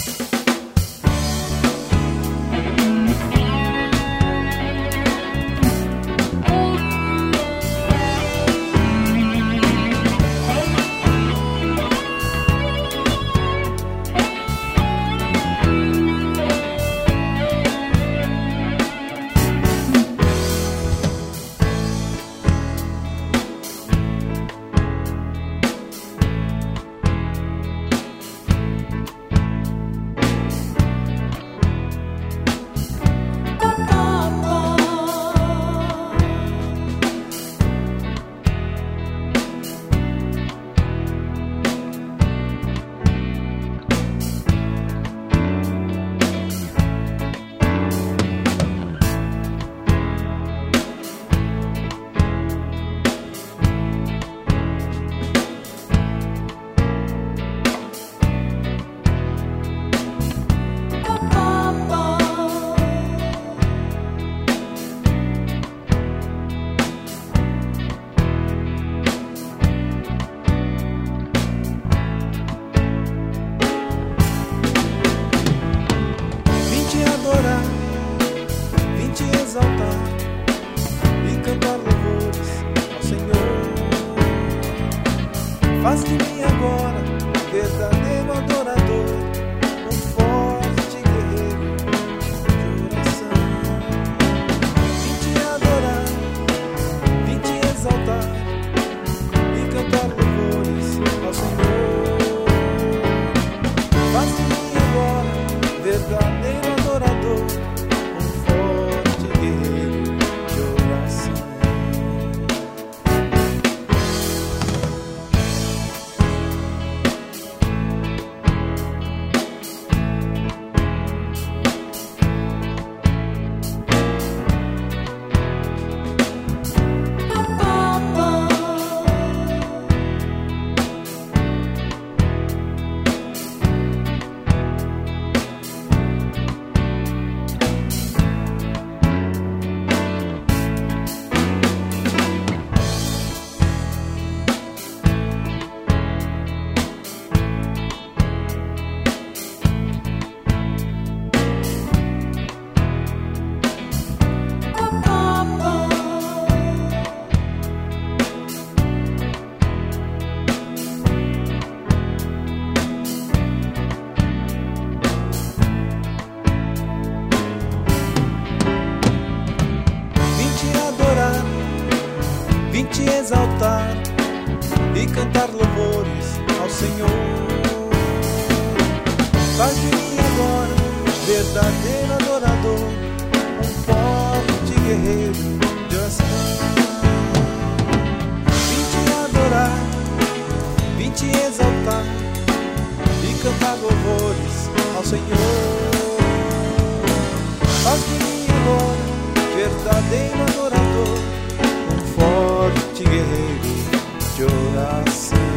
Faz de mim agora verdadeiro adorador, um forte guerreiro de oração. Vim te adorar, vim te exaltar e cantar louvores ao Senhor. Faz de mim agora verdadeiro adorador, um forte guerreiro de oração. Vim te exaltar e cantar louvores ao Senhor. Faz de mim agora verdadeiro adorador, um forte guerreiro de oração. Vim te adorar, vim te exaltar e cantar louvores ao Senhor. Faz de mim agora verdadeiro adorador, forte guerreiro de oração.